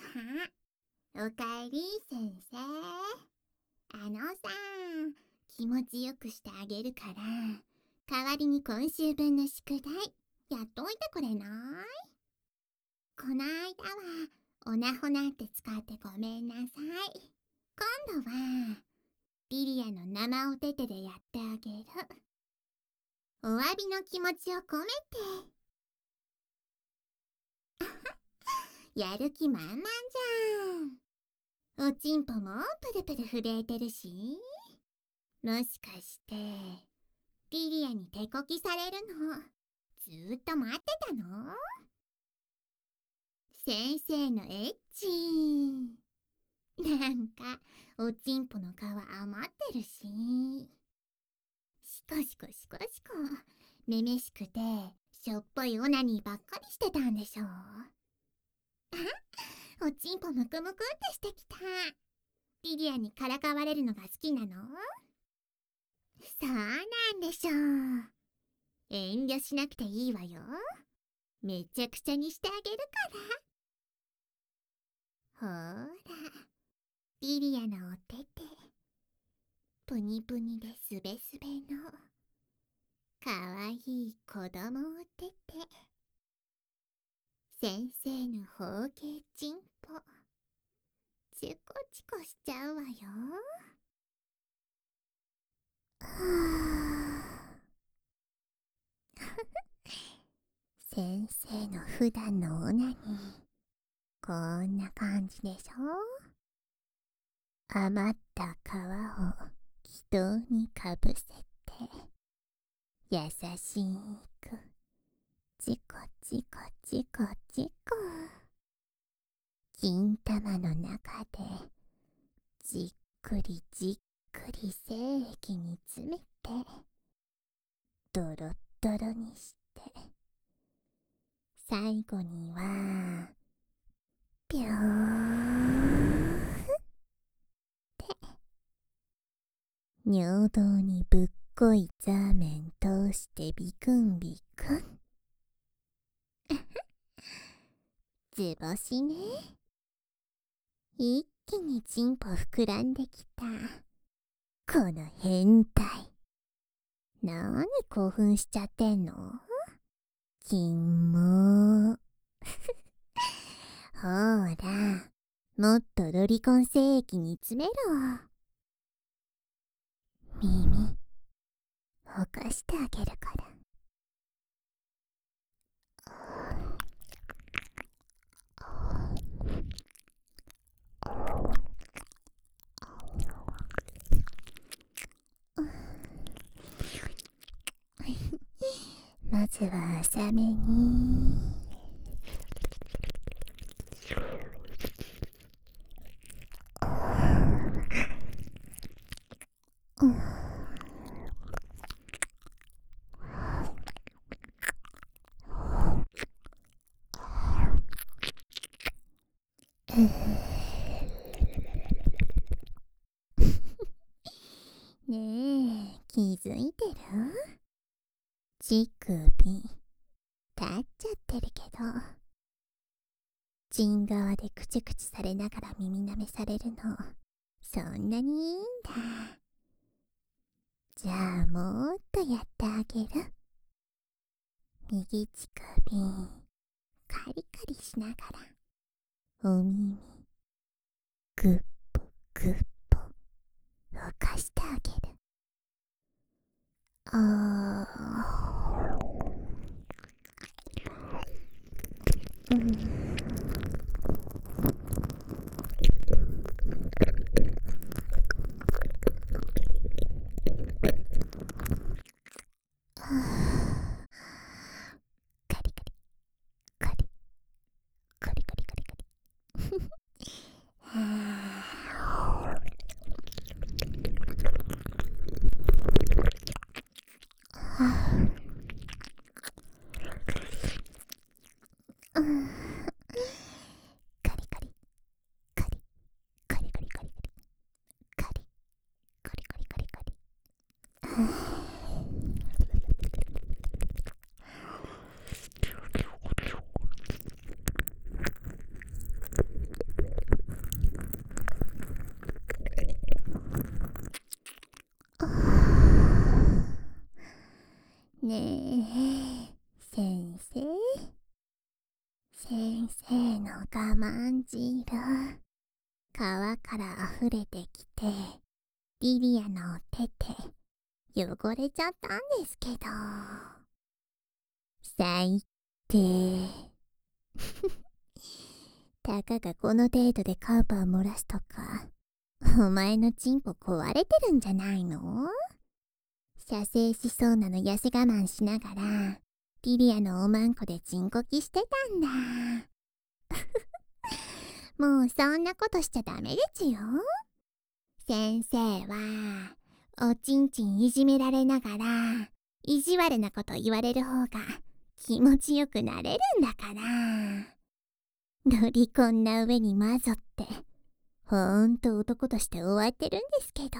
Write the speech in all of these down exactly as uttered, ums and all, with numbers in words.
おかえり先生。あのさ、気持ちよくしてあげるから代わりに今週分の宿題やっといてくれない？この間はおなほなって使ってごめんなさい。今度はリリアの生おててでやってあげる。お詫びの気持ちを込めて。やる気満々じゃん。おちんぽもプルプル震えてるし、もしかしてリリアに手こきされるのずーっと待ってたの？先生のエッチなんかおちんぽの皮余ってるし、しこしこしこしこめめしくてしょっぽいオナニーばっかりしてたんでしょ。あ、おちんぽむくむくってしてきた。リリアにからかわれるのが好きなの？そうなんでしょう。遠慮しなくていいわよ。めちゃくちゃにしてあげるから。ほーら、リリアのおててプニプニですべすべのかわいい子供おてて。先生の包茎ちんぽチュコチコしちゃうわよ。はぁ先生の普段のオナニーこんな感じでしょ。余った皮を気筒にかぶせて優しくチコチコチコチコ金玉の中でじっくりじっくり精液に詰めてドロッドロにして、最後にはぴょーって尿道にぶっこいザーメン通してビクンビクン図星ね。一気にチンポ膨らんできたこの変態。なに興奮しちゃってんの？キモーほーら、もっとロリコン精液に詰めろ。耳ほかしてあげるから。まずは浅めにねえ、気づいてる？乳首立っちゃってるけど、陣側でクチュクチュされながら耳舐めされるのそんなにいいんだ。じゃあもっとやってあげる。右乳首カリカリしながらお耳グッポグッポ浮かしてあげる。あー、うん、カリカリカリカリカリカリカリはあうん、カリカリカリカリカリカリカリカリカリカリカリカリカリねえ、先生。先生の我慢汁、川から溢れてきて、リリアの手で汚れちゃったんですけど。最低。たかがこの程度でカウパー漏らすとか、お前のチンポ壊れてるんじゃないの？射精しそうなの痩せ我慢しながら、リリアのおまんこでチンコキしてたんだ。もうそんなことしちゃダメですよ。先生は、おちんちんいじめられながら、意地悪なこと言われる方が気持ちよくなれるんだから。ロリコンな上にマゾって、ほんと男として終わってるんですけど。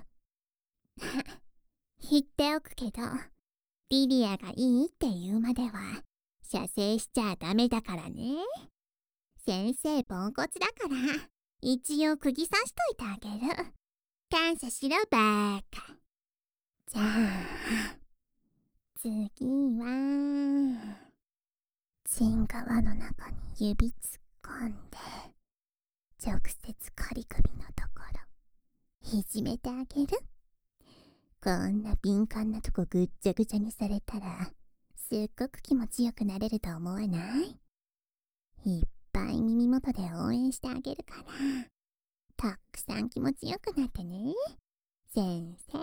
言っておくけど、リリアがいいって言うまでは、射精しちゃダメだからね。先生ポンコツだから、一応釘刺しといてあげる。感謝しろバーカ。じゃあ、次は、チン側の中に指突っ込んで、直接仮首のところ、いじめてあげる。こんな敏感なとこぐっちゃぐちゃにされたら、すっごく気持ちよくなれると思わない？いっぱい耳元で応援してあげるから、たくさん気持ちよくなってね、先生。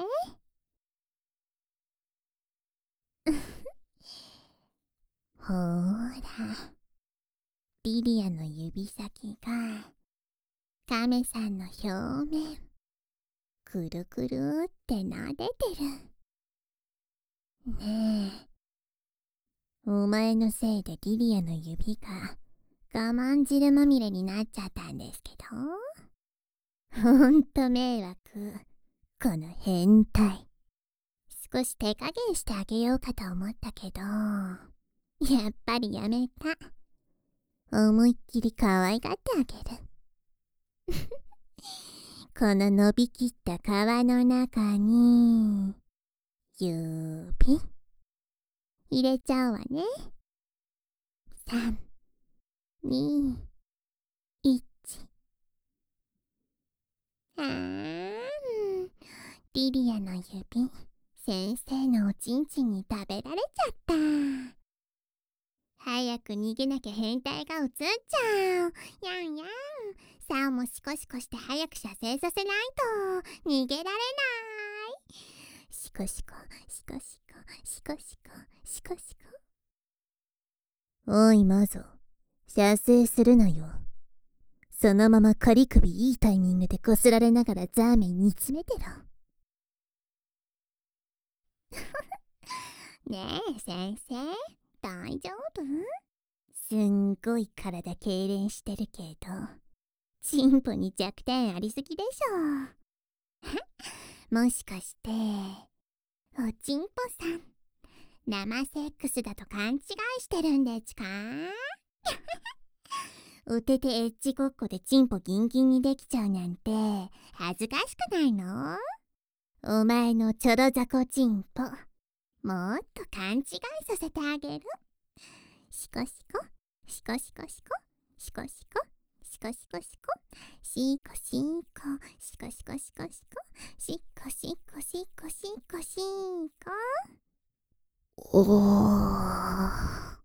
ほーら、リリアの指先が、カメさんの表面、くるくるって撫でてる。ねえ、お前のせいでリリアの指が我慢汁まみれになっちゃったんですけど。ほんと迷惑、この変態。少し手加減してあげようかと思ったけど、やっぱりやめた。思いっきり可愛がってあげる。この伸びきった皮の中に、指、入れちゃうわね。さん、に、いち。あーん、リリアの指、先生のおちんちんに食べられちゃった。早く逃げなきゃ変態が映っちゃう。やんやん。さあもシコシコして早く射精させないと逃げられない。シコシコ、シコシコ、シコシコ、シコシコ。 おいマゾ、射精するなよ。そのまま仮首いいタイミングでこすられながらザーメン煮詰めてろ。 ねえ先生、大丈夫？ すんごい体痙攣してるけど、 チンポに弱点ありすぎでしょ。もしかしておちんぽさん生セックスだと勘違いしてるんですか？お手でエッチごっこでチンポギンギンにできちゃうなんて恥ずかしくないの？お前のちょろざこチンポ、もっと勘違いさせてあげる。シコシコ、シコシコシコ、シコシコ、シコシコシコ、シコシコ、シコシコシコシコ、シコシコシコシコシコ。 おー。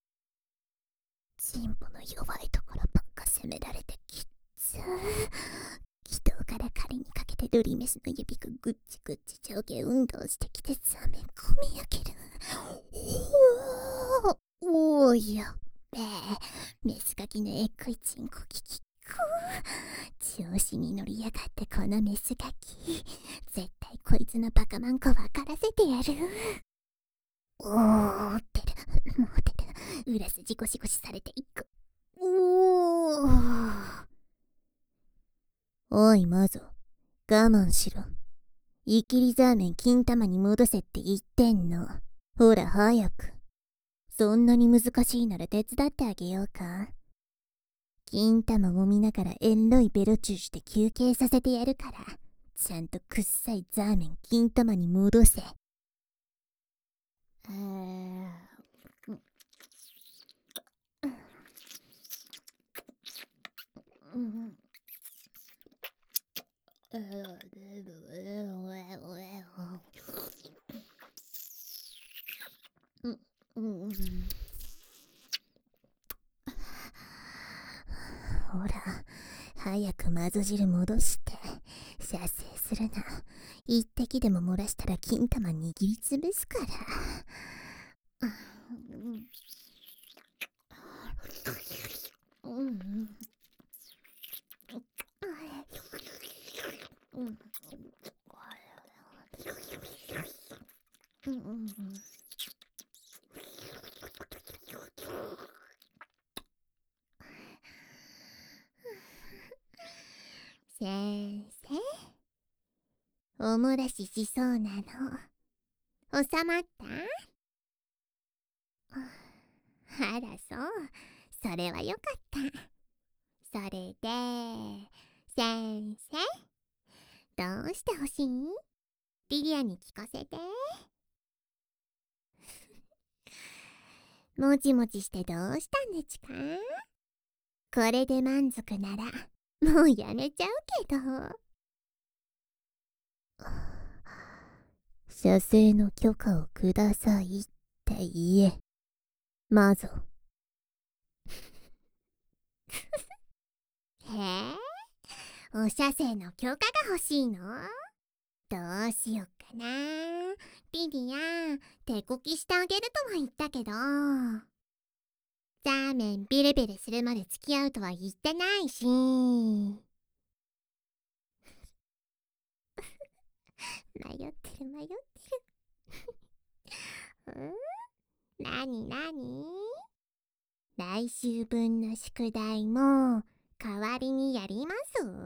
チンポの弱いところばっか攻められてきっつー。気道から仮にかけてルリメスの指がぐっちぐっち上下運動してきてザメ込み上げる。おーおーやっべえ、メスガキのえっこいチンコキキコー。調子に乗りやがってこのメスガキ、絶対こいつのバカマンコ分からせてやる。おーってる、もうてる、裏筋ゴシゴシされていく。おー。おいマゾ、我慢しろ。イキリザーメン金玉に戻せって言ってんの。ほら早く。そんなに難しいなら手伝ってあげようか。金玉揉みながらエンロいベロチューして休憩させてやるから、ちゃんとくっさいザーメン金玉に戻せ。 ほら、早くまぞ汁戻して射精するな。一滴でも漏らしたら金玉握りつぶすから。先生、お漏らししそうなの収まった？あらそう、それはよかった。それで先生、どうしてほしい？リリアに聞かせて。もちもちしてどうしたんでちか？これで満足ならもうやめちゃうけど。射精の許可をくださいって言え、マゾ。へえ、お射精の許可が欲しいの？どうしよっかな。リリア、手こきしてあげるとは言ったけど、ザーメンビリビリするまで付き合うとは言ってないし。迷ってる迷ってる。ん？なになに？来週分の宿題も代わりにやります？へえ、ほん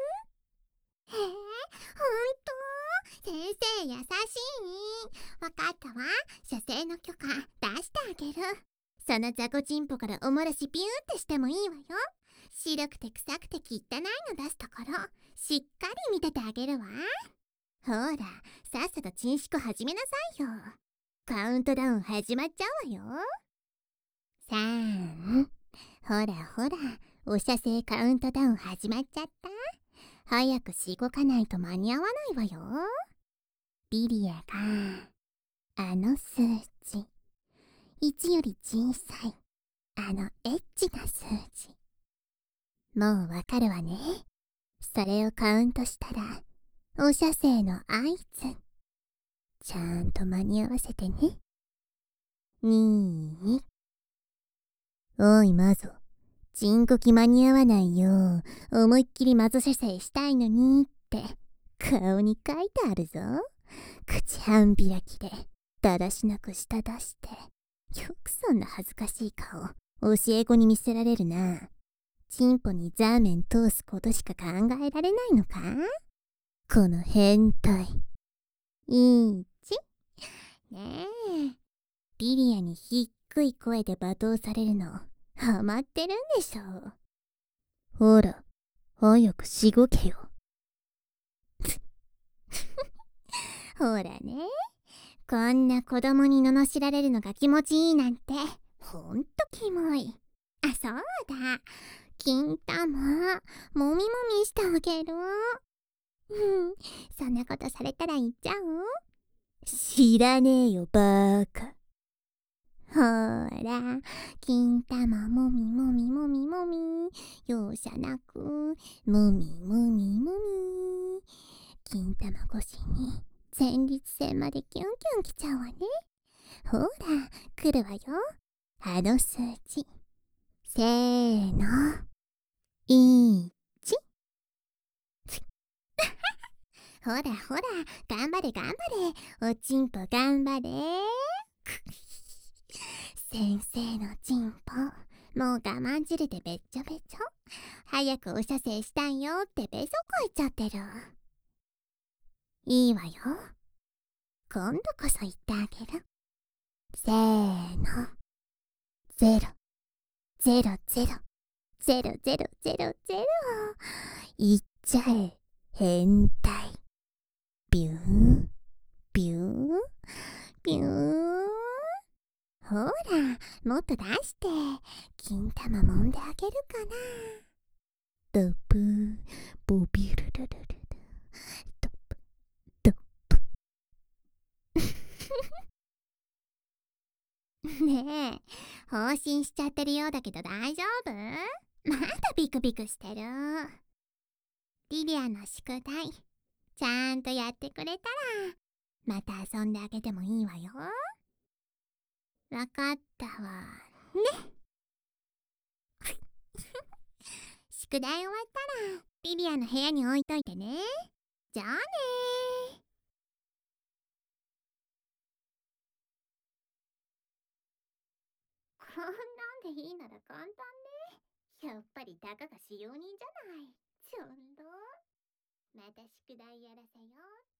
と？先生優しい。わかったわ。射精の許可出してあげる。その雑魚チンポからお漏らしビューってしてもいいわよ。白くて臭くて汚いの出すところしっかり見ててあげるわ。ほら、さっさとチンシコ始めなさいよ。カウントダウン始まっちゃうわよ。さん、ほらほら、お射精カウントダウン始まっちゃった。早くしごかないと間に合わないわよ。リリアがあの数字いちより小さいあのエッチな数字、もうわかるわね。それをカウントしたらお射精の合図。ちゃんと間に合わせてね。に、おいマゾ、チンコキ間に合わないよ。思いっきりマゾ射精したいのにって顔に書いてあるぞ。口半開きでだらしなく舌出して、よくそんな恥ずかしい顔教え子に見せられるな。チンポにザーメン通すことしか考えられないのか、この変態。いいちねえ、リリアに低い声で罵倒されるのハマってるんでしょ。ほら、早くしごけよ。ほらね、こんな子供に罵られるのが気持ちいいなんてほんとキモい。あ、そうだ、金玉もみもみしてあげる。うん、そんなことされたら言っちゃう？知らねえよバーカ。ほら、金玉もみもみもみもみ、容赦なくもみもみもみ。金玉越しに前立腺までキュンキュンきちゃうわね。ほら、来るわよ、あの数字。せーの、いち。ほらほら、頑張れ頑張れ、おちんぽ頑張れ。先生のちんぽ、もう我慢汁でべっちょべちょ。早くお射精したいよってべそこいちゃってる。いいわよ、今度こそ言ってあげる。せーの、ゼロ、ゼロゼロ、ゼロゼロゼロゼロ。いっちゃえ、変態。ビューン、ビューン、ビューン。 ほら、もっと出して、金玉揉んであげるかな。ドブー、ボビルルルルル、ドブ、ドブ。 ねえ、放心しちゃってるようだけど大丈夫？まだビクビクしてる。リリアの宿題、ちゃんとやってくれたら、また遊んであげてもいいわよ。わかったわね。宿題終わったら、リリアの部屋に置いといてね。じゃあねー。こんなんでいいなら簡単ね。やっぱりたかが使用人じゃない。ちょんど。また宿題やらせよ。